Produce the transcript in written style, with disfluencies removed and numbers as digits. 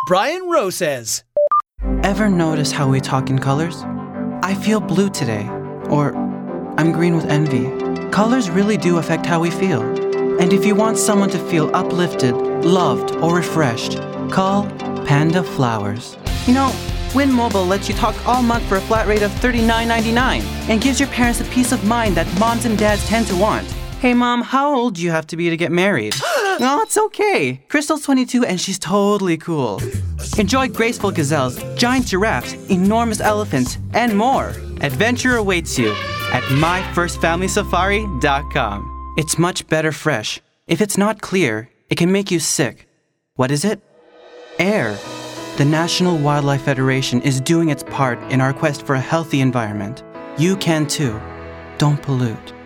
Brian Rowe says. Ever notice how we talk in colors? I feel blue today, or I'm green with envy. Colors really do affect how we feel. And if you want someone to feel uplifted, loved, or refreshed, call Panda Flowers. You know, Win Mobile lets you talk all month for a flat rate of $39.99 and gives your parents the peace of mind that moms and dads tend to want. Hey mom, how old do you have to be to get married? No, it's okay. Crystal's 22 and she's totally cool. Enjoy graceful gazelles, giant giraffes, enormous elephants, and more. Adventure awaits you at myfirstfamilysafari.com. It's much better fresh. If it's not clear, it can make you sick. What is it? Air. The National Wildlife Federation is doing its part in our quest for a healthy environment. You can too. Don't pollute.